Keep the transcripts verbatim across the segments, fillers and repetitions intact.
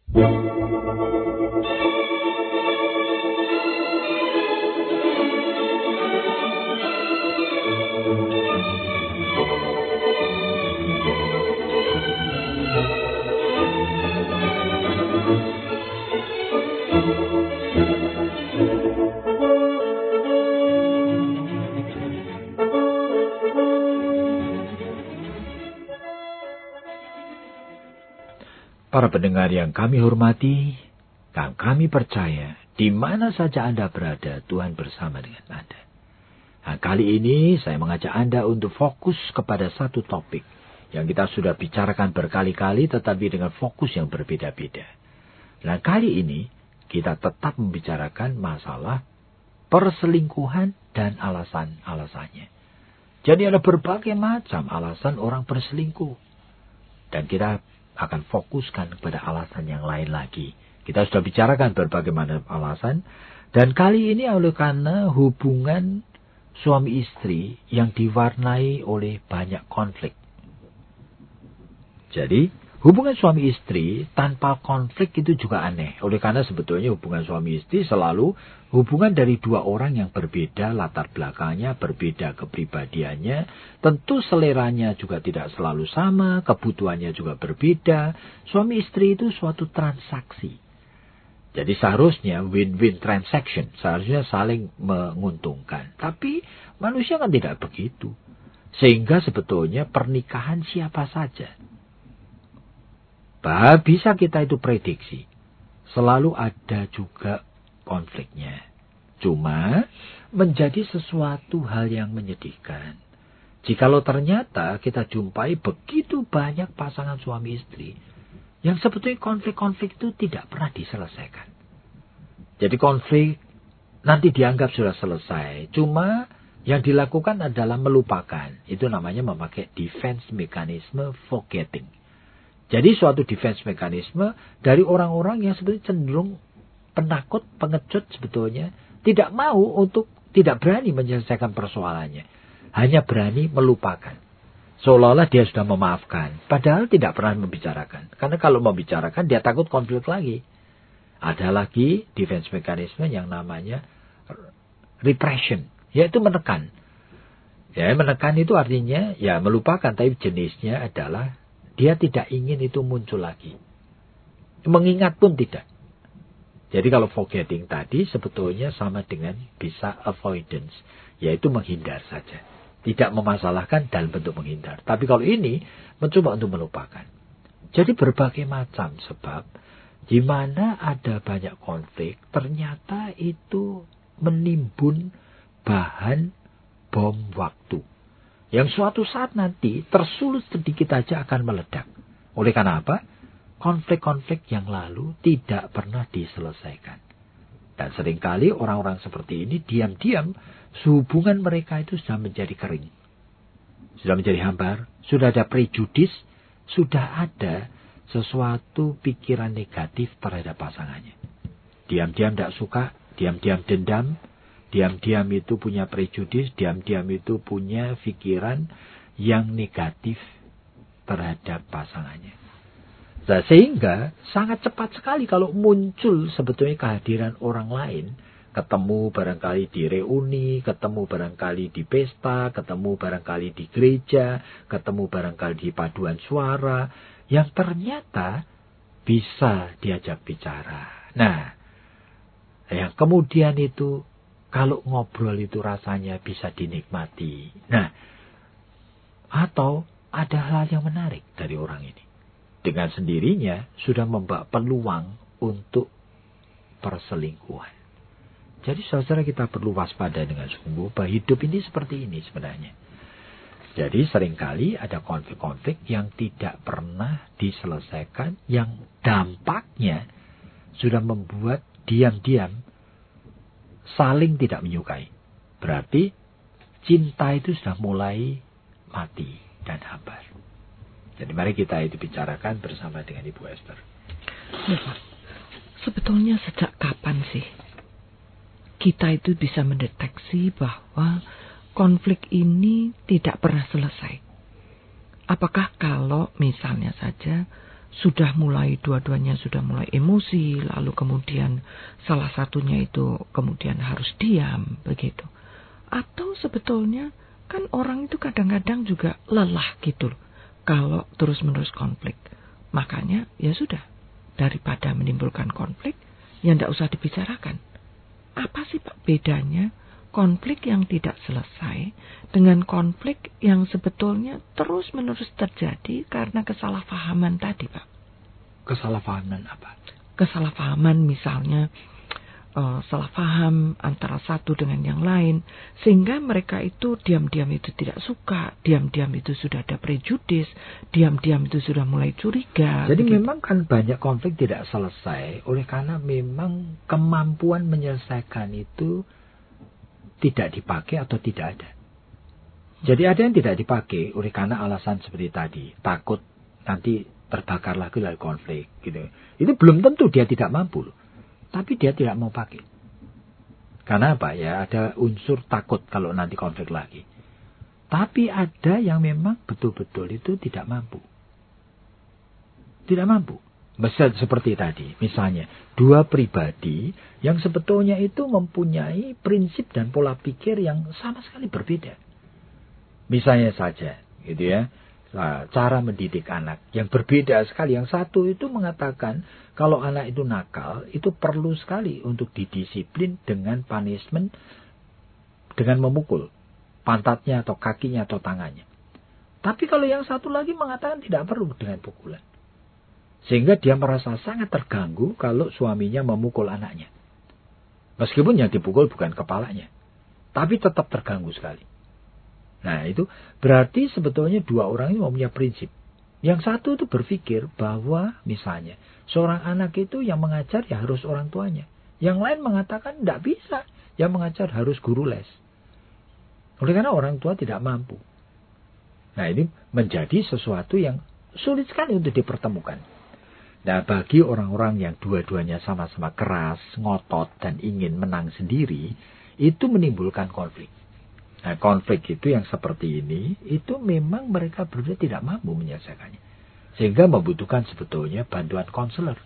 Para pendengar yang kami hormati, yang kami percaya, di mana saja Anda berada, Tuhan bersama dengan Anda. Nah, kali ini saya mengajak Anda untuk fokus kepada satu topik yang kita sudah bicarakan berkali-kali, tetapi dengan fokus yang berbeda-beda. Nah, kali ini kita tetap membicarakan masalah perselingkuhan dan alasan-alasannya. Jadi ada berbagai macam alasan orang berselingkuh. Dan kita akan fokuskan kepada alasan yang lain lagi. Kita sudah bicarakan berbagai macam alasan. Dan kali ini oleh karena hubungan suami istri yang diwarnai oleh banyak konflik. Jadi hubungan suami istri tanpa konflik itu juga aneh. Oleh karena sebetulnya hubungan suami istri selalu hubungan dari dua orang yang berbeda latar belakangnya, berbeda kepribadiannya. Tentu seleranya juga tidak selalu sama, kebutuhannya juga berbeda. Suami istri itu suatu transaksi. Jadi seharusnya win-win transaction, seharusnya saling menguntungkan. Tapi manusia kan tidak begitu. Sehingga sebetulnya pernikahan siapa saja. Bah, bisa kita itu prediksi. Selalu ada juga konfliknya. Cuma menjadi sesuatu hal yang menyedihkan. Jikalau ternyata kita jumpai begitu banyak pasangan suami istri yang sebetulnya konflik-konflik itu tidak pernah diselesaikan. Jadi konflik nanti dianggap sudah selesai. Cuma yang dilakukan adalah melupakan. Itu namanya memakai defense mechanism forgetting. Jadi suatu defense mekanisme dari orang-orang yang sebetulnya cenderung penakut, pengecut sebetulnya. Tidak mau untuk, tidak berani menyelesaikan persoalannya. Hanya berani melupakan. Seolah-olah dia sudah memaafkan. Padahal tidak pernah membicarakan. Karena kalau membicarakan dia takut konflik lagi. Ada lagi defense mekanisme yang namanya repression. Yaitu menekan. Ya, menekan itu artinya ya melupakan. Tapi jenisnya adalah dia tidak ingin itu muncul lagi. Mengingat pun tidak. Jadi kalau forgetting tadi sebetulnya sama dengan bisa avoidance. Yaitu menghindar saja. Tidak memasalahkan dalam bentuk menghindar. Tapi kalau ini mencoba untuk melupakan. Jadi berbagai macam sebab. Di mana ada banyak konflik. Ternyata itu menimbun bahan bom waktu. Yang suatu saat nanti tersulut sedikit saja akan meledak. Oleh karena apa? Konflik-konflik yang lalu tidak pernah diselesaikan. Dan seringkali orang-orang seperti ini diam-diam hubungan mereka itu sudah menjadi kering. Sudah menjadi hambar. Sudah ada prejudis. Sudah ada sesuatu pikiran negatif terhadap pasangannya. Diam-diam tidak suka. Diam-diam dendam. Diam-diam itu punya prejudis, diam-diam itu punya pikiran yang negatif terhadap pasangannya. Nah, sehingga sangat cepat sekali kalau muncul sebetulnya kehadiran orang lain. Ketemu barangkali di reuni, ketemu barangkali di pesta, ketemu barangkali di gereja, ketemu barangkali di paduan suara. Yang ternyata bisa diajak bicara. Nah, yang kemudian itu kalau ngobrol itu rasanya bisa dinikmati. Nah, atau ada hal yang menarik dari orang ini. Dengan sendirinya sudah membawa peluang untuk perselingkuhan. Jadi saudara kita perlu waspada dengan sungguh bahwa hidup ini seperti ini sebenarnya. Jadi seringkali ada konflik-konflik yang tidak pernah diselesaikan. Yang dampaknya sudah membuat diam-diam saling tidak menyukai. Berarti cinta itu sudah mulai mati dan hambar. Jadi mari kita itu bicarakan bersama dengan Ibu Esther. Ya, Pak. Sebetulnya sejak kapan sih kita itu bisa mendeteksi bahwa konflik ini tidak pernah selesai? Apakah kalau misalnya saja sudah mulai dua-duanya sudah mulai emosi, lalu kemudian salah satunya itu kemudian harus diam begitu. Atau sebetulnya kan orang itu kadang-kadang juga lelah gitu loh kalau terus-menerus konflik. Makanya ya sudah, daripada menimbulkan konflik, ya tidak usah dibicarakan. Apa sih Pak bedanya konflik yang tidak selesai dengan konflik yang sebetulnya terus-menerus terjadi karena kesalahpahaman tadi, Pak? Kesalahpahaman apa? Kesalahpahaman misalnya uh, salah paham antara satu dengan yang lain, sehingga mereka itu diam-diam itu tidak suka, diam-diam itu sudah ada prejudis, diam-diam itu sudah mulai curiga. Jadi begitu. Memang kan banyak konflik tidak selesai oleh karena memang kemampuan menyelesaikan itu tidak dipakai atau tidak ada. Jadi ada yang tidak dipakai oleh karena alasan seperti tadi, takut nanti terbakar lagi dari konflik gitu. Itu belum tentu dia tidak mampu loh. Tapi dia tidak mau pakai. Karena apa ya? Ada unsur takut kalau nanti konflik lagi. Tapi ada yang memang betul-betul itu tidak mampu. Tidak mampu. Misal seperti tadi, misalnya dua pribadi yang sebetulnya itu mempunyai prinsip dan pola pikir yang sama sekali berbeda. Misalnya saja, gitu ya, cara mendidik anak yang berbeda sekali. Yang satu itu mengatakan kalau anak itu nakal, itu perlu sekali untuk didisiplin dengan punishment, dengan memukul pantatnya atau kakinya atau tangannya. Tapi kalau yang satu lagi mengatakan tidak perlu dengan pukulan. Sehingga dia merasa sangat terganggu kalau suaminya memukul anaknya. Meskipun yang dipukul bukan kepalanya. Tapi tetap terganggu sekali. Nah itu berarti sebetulnya dua orang ini mempunyai prinsip. Yang satu itu berpikir bahwa misalnya seorang anak itu yang mengajar ya harus orang tuanya. Yang lain mengatakan tidak bisa. Yang mengajar harus guru les. Oleh karena orang tua tidak mampu. Nah ini menjadi sesuatu yang sulit sekali untuk dipertemukan. Nah bagi orang-orang yang dua-duanya sama-sama keras, ngotot, dan ingin menang sendiri, itu menimbulkan konflik. Nah konflik itu yang seperti ini, itu memang mereka berdua tidak mampu menyelesaikannya. Sehingga membutuhkan sebetulnya bantuan konselor.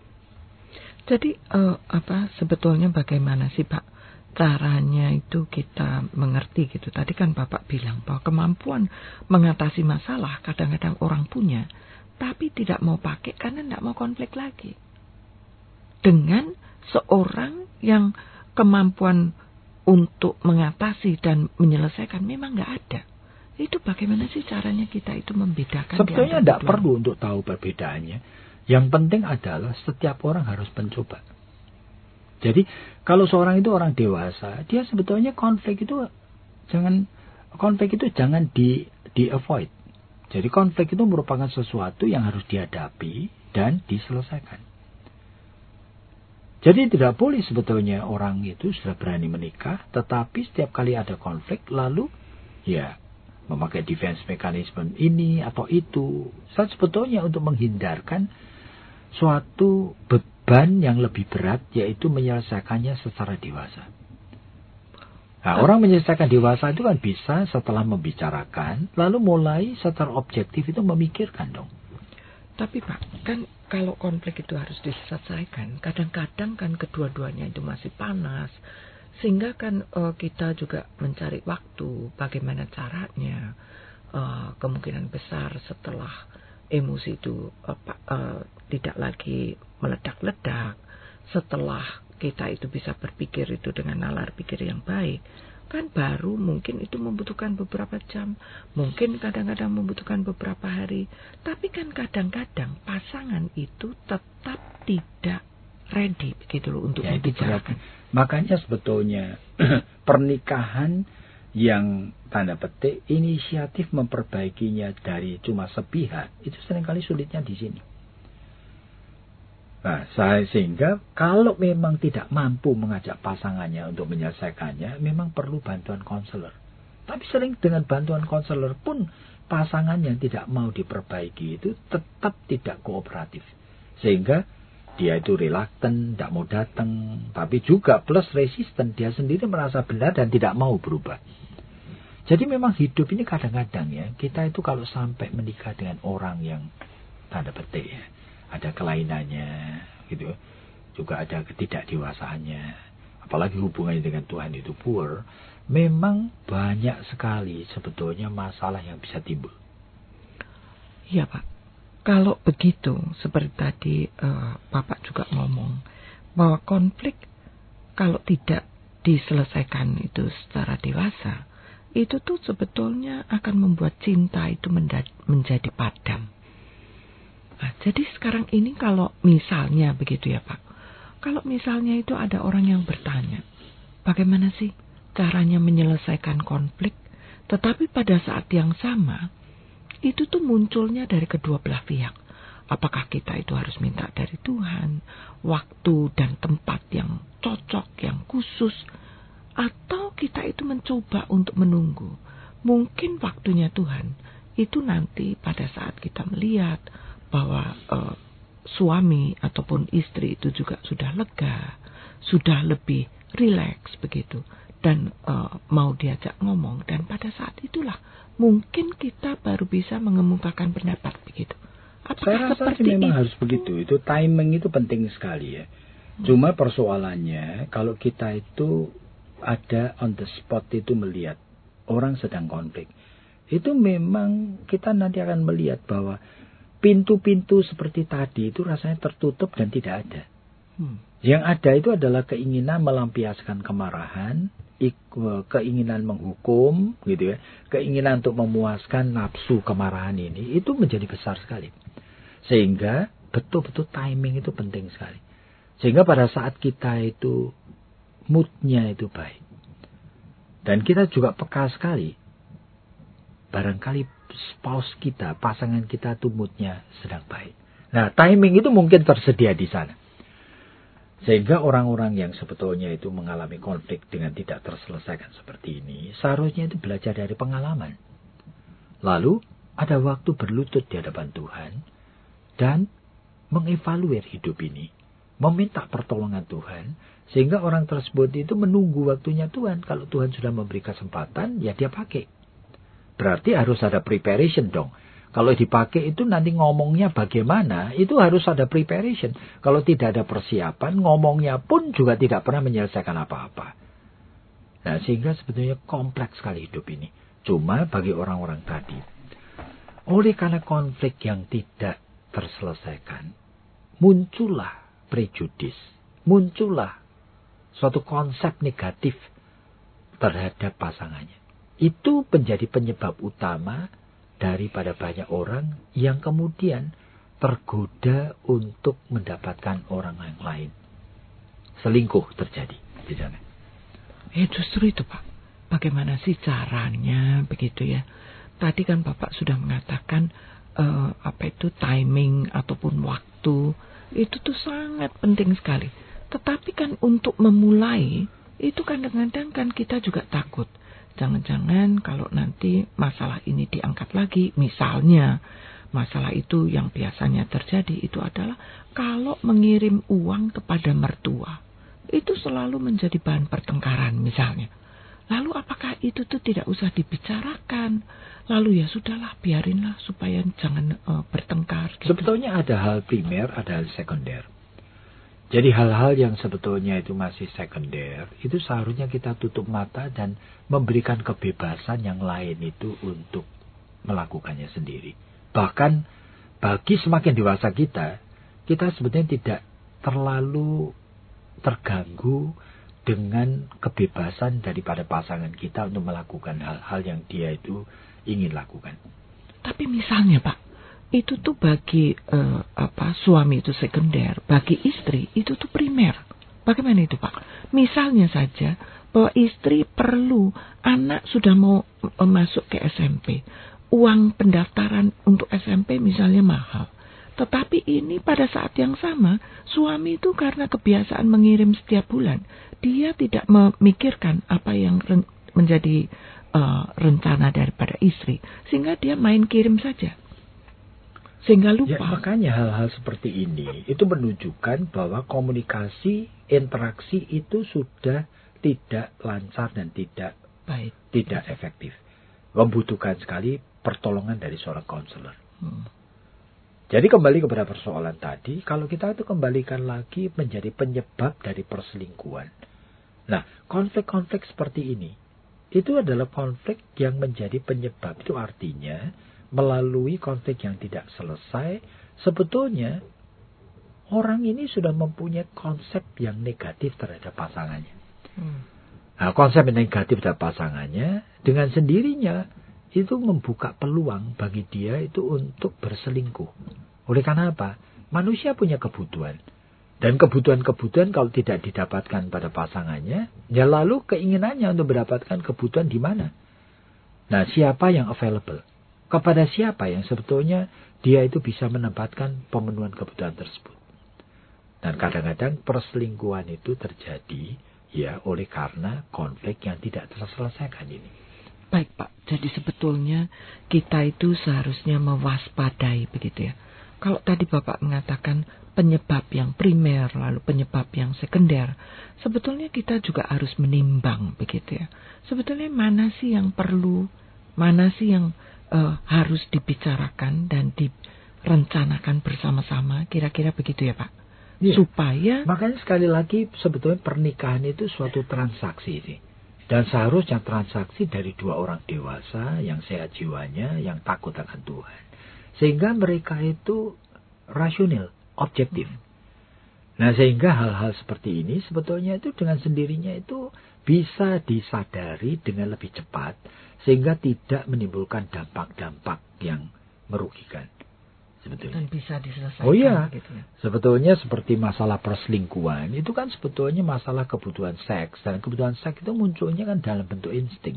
Jadi uh, apa sebetulnya bagaimana sih Pak caranya itu kita mengerti gitu. Tadi kan Bapak bilang bahwa kemampuan mengatasi masalah kadang-kadang orang punya, tapi tidak mau pakai karena tidak mau konflik lagi. Dengan seorang yang kemampuan untuk mengatasi dan menyelesaikan memang nggak ada. Itu bagaimana sih caranya kita itu membedakan? Sebetulnya tidak perlu untuk tahu perbedaannya. Yang penting adalah setiap orang harus mencoba. Jadi kalau seorang itu orang dewasa, dia sebetulnya konflik itu jangan konflik itu jangan di di avoid. Jadi konflik itu merupakan sesuatu yang harus dihadapi dan diselesaikan. Jadi tidak boleh sebetulnya orang itu sudah berani menikah, tetapi setiap kali ada konflik lalu ya memakai defense mechanism ini atau itu. Saya sebetulnya untuk menghindarkan suatu beban yang lebih berat, yaitu menyelesaikannya secara dewasa. Nah, orang menyelesaikan dewasa itu kan bisa setelah membicarakan, lalu mulai secara objektif itu memikirkan dong. Tapi Pak, kan kalau konflik itu harus diselesaikan, kadang-kadang kan kedua-duanya itu masih panas, sehingga kan uh, kita juga mencari waktu, bagaimana caranya, uh, kemungkinan besar setelah emosi itu uh, uh, tidak lagi meledak-ledak, setelah kita itu bisa berpikir itu dengan nalar pikir yang baik, kan baru mungkin itu membutuhkan beberapa jam, mungkin kadang-kadang membutuhkan beberapa hari, tapi kan kadang-kadang pasangan itu tetap tidak ready begitu loh untuk ya, membicarakan. Makanya sebetulnya pernikahan yang tanda petik inisiatif memperbaikinya dari cuma sepihak itu seringkali sulitnya di sini. Nah, saya sehingga kalau memang tidak mampu mengajak pasangannya untuk menyelesaikannya, memang perlu bantuan konselor. Tapi sering dengan bantuan konselor pun pasangan yang tidak mau diperbaiki itu tetap tidak kooperatif. Sehingga dia itu reluctant, tidak mau datang, tapi juga plus resisten, dia sendiri merasa benar dan tidak mau berubah. Jadi memang hidup ini kadang-kadang ya, kita itu kalau sampai menikah dengan orang yang tanda petik ya, ada kelainannya, gitu. Juga ada ketidakdewasaannya. Apalagi hubungannya dengan Tuhan itu poor, memang banyak sekali sebetulnya masalah yang bisa timbul. Iya Pak, kalau begitu seperti tadi uh, Bapak juga ngomong bahwa konflik kalau tidak diselesaikan itu secara dewasa, itu tuh sebetulnya akan membuat cinta itu menjadi padam. Nah, jadi sekarang ini kalau misalnya begitu ya Pak, kalau misalnya itu ada orang yang bertanya, bagaimana sih caranya menyelesaikan konflik, tetapi pada saat yang sama, itu tuh munculnya dari kedua belah pihak. Apakah kita itu harus minta dari Tuhan, waktu dan tempat yang cocok, yang khusus, atau kita itu mencoba untuk menunggu. Mungkin waktunya Tuhan itu nanti pada saat kita melihat bahwa uh, suami ataupun istri itu juga sudah lega, sudah lebih rileks begitu, dan uh, mau diajak ngomong, dan pada saat itulah mungkin kita baru bisa mengemukakan pendapat begitu. Apakah saya rasa memang itu? Harus begitu. Itu timing itu penting sekali ya. Hmm. Cuma persoalannya kalau kita itu ada on the spot itu melihat orang sedang konflik, itu memang kita nanti akan melihat bahwa pintu-pintu seperti tadi itu rasanya tertutup dan tidak ada. Hmm. Yang ada itu adalah keinginan melampiaskan kemarahan, keinginan menghukum, gitu ya, keinginan untuk memuaskan nafsu kemarahan ini, itu menjadi besar sekali. Sehingga betul-betul timing itu penting sekali. Sehingga pada saat kita itu moodnya itu baik, dan kita juga peka sekali, barangkali spouse kita, pasangan kita itu moodnya sedang baik. Nah, timing itu mungkin tersedia di sana. Sehingga orang-orang yang sebetulnya itu mengalami konflik dengan tidak terselesaikan seperti ini, seharusnya itu belajar dari pengalaman. Lalu ada waktu berlutut di hadapan Tuhan dan mengevaluasi hidup ini, meminta pertolongan Tuhan, sehingga orang tersebut itu menunggu waktunya Tuhan. Kalau Tuhan sudah memberi kesempatan, ya dia pakai. Berarti harus ada preparation dong. Kalau dipakai itu nanti ngomongnya bagaimana, itu harus ada preparation. Kalau tidak ada persiapan, ngomongnya pun juga tidak pernah menyelesaikan apa-apa. Nah, sehingga sebetulnya kompleks sekali hidup ini. Cuma bagi orang-orang tadi, oleh karena konflik yang tidak terselesaikan, muncullah prejudis, muncullah suatu konsep negatif terhadap pasangannya. Itu menjadi penyebab utama daripada banyak orang yang kemudian tergoda untuk mendapatkan orang yang lain. Selingkuh terjadi di sana. Eh justru itu Pak, bagaimana sih caranya begitu ya? Tadi kan Bapak sudah mengatakan uh, apa itu timing ataupun waktu itu tuh sangat penting sekali. Tetapi kan untuk memulai itu kadang-kadang kan kita juga takut. Jangan-jangan kalau nanti masalah ini diangkat lagi, misalnya masalah itu yang biasanya terjadi itu adalah kalau mengirim uang kepada mertua, itu selalu menjadi bahan pertengkaran misalnya. Lalu apakah itu tuh tidak usah dibicarakan? Lalu ya sudahlah, biarinlah supaya jangan uh, bertengkar. Gitu. Sebetulnya ada hal primer, ada hal sekunder. Jadi hal-hal yang sebetulnya itu masih sekunder, itu seharusnya kita tutup mata dan memberikan kebebasan yang lain itu untuk melakukannya sendiri. Bahkan bagi semakin dewasa kita, kita sebetulnya tidak terlalu terganggu dengan kebebasan daripada pasangan kita untuk melakukan hal-hal yang dia itu ingin lakukan. Tapi misalnya Pak, itu tuh bagi uh, apa suami itu sekunder, bagi istri itu tuh primer. Bagaimana itu Pak? Misalnya saja bahwa istri perlu, anak sudah mau uh, masuk ke S M P, uang pendaftaran untuk S M P misalnya mahal. Tetapi ini pada saat yang sama, suami itu karena kebiasaan mengirim setiap bulan, dia tidak memikirkan apa yang ren- menjadi uh, rencana daripada istri, sehingga dia main kirim saja. Sehingga lupa. Ya, makanya hal-hal seperti ini itu menunjukkan bahwa komunikasi, interaksi itu sudah tidak lancar dan tidak baik, tidak efektif. Membutuhkan sekali pertolongan dari seorang konselor. Hmm. Jadi kembali kepada persoalan tadi, kalau kita itu kembalikan lagi menjadi penyebab dari perselingkuhan. Nah, konflik-konflik seperti ini, itu adalah konflik yang menjadi penyebab. Itu artinya, melalui konflik yang tidak selesai, sebetulnya orang ini sudah mempunyai konsep yang negatif terhadap pasangannya. Hmm. Nah, konsep yang negatif terhadap pasangannya, dengan sendirinya, itu membuka peluang bagi dia itu untuk berselingkuh. Oleh karena apa? Manusia punya kebutuhan. Dan kebutuhan-kebutuhan kalau tidak didapatkan pada pasangannya, ya lalu keinginannya untuk mendapatkan kebutuhan di mana? Nah, siapa yang available? Kepada siapa yang sebetulnya dia itu bisa menempatkan pemenuhan kebutuhan tersebut? Dan kadang-kadang perselingkuhan itu terjadi ya oleh karena konflik yang tidak terselesaikan ini. Baik Pak, jadi sebetulnya kita itu seharusnya mewaspadai begitu ya. Kalau tadi Bapak mengatakan penyebab yang primer, lalu penyebab yang sekunder, sebetulnya kita juga harus menimbang begitu ya. Sebetulnya mana sih yang perlu, mana sih yang uh, harus dibicarakan dan direncanakan bersama-sama, kira-kira begitu ya Pak. Ya. Supaya... Makanya sekali lagi sebetulnya pernikahan itu suatu transaksi sih. Dan seharusnya transaksi dari dua orang dewasa yang sehat jiwanya, yang takut akan Tuhan. Sehingga mereka itu rasional, objektif. Nah, sehingga hal-hal seperti ini sebetulnya itu dengan sendirinya itu bisa disadari dengan lebih cepat. Sehingga tidak menimbulkan dampak-dampak yang merugikan. Sebetulnya. Dan bisa diselesaikan. Oh iya, gitu ya. Sebetulnya seperti masalah perselingkuhan, itu kan sebetulnya masalah kebutuhan seks. Dan kebutuhan seks itu munculnya kan dalam bentuk insting.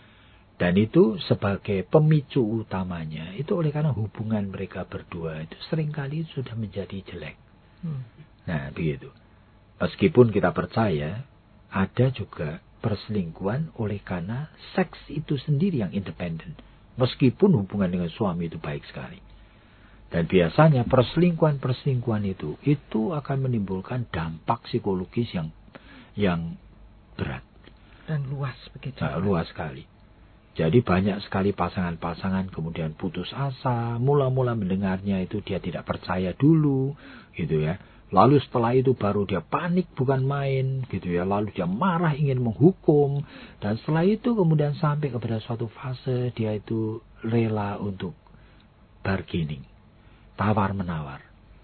Dan itu sebagai pemicu utamanya, itu oleh karena hubungan mereka berdua itu seringkali sudah menjadi jelek. Hmm. Nah, begitu. Meskipun kita percaya, ada juga perselingkuhan oleh karena seks itu sendiri yang independen. Meskipun hubungan dengan suami itu baik sekali. Dan biasanya perselingkuhan-perselingkuhan itu, itu akan menimbulkan dampak psikologis yang yang berat. Dan luas begitu. Nah, luas sekali. Jadi banyak sekali pasangan-pasangan kemudian putus asa, mula-mula mendengarnya itu dia tidak percaya dulu, gitu ya. Lalu setelah itu baru dia panik bukan main, gitu ya. Lalu dia marah ingin menghukum, dan setelah itu kemudian sampai kepada suatu fase dia itu rela untuk bargaining, tawar-menawar.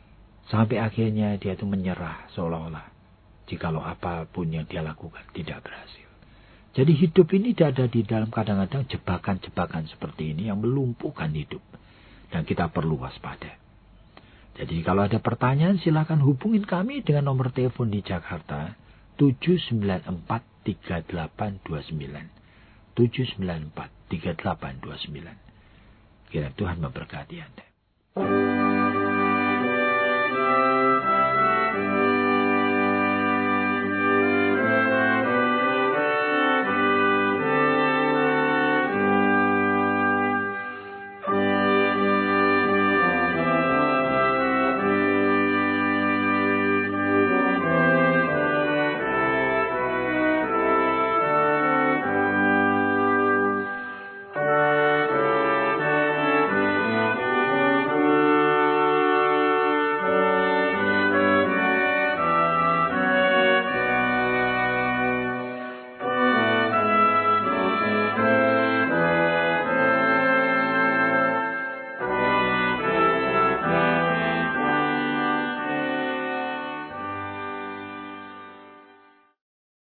Sampai akhirnya dia itu menyerah seolah-olah jikalau apapun yang dia lakukan tidak berhasil. Jadi hidup ini tidak ada di dalam kadang-kadang jebakan-jebakan seperti ini yang melumpuhkan hidup. Dan kita perlu waspada. Jadi kalau ada pertanyaan silakan hubungin kami dengan nomor telepon di Jakarta tujuh sembilan empat tiga delapan dua sembilan. tujuh sembilan empat tiga delapan dua sembilan. Kiranya Tuhan memberkati Anda.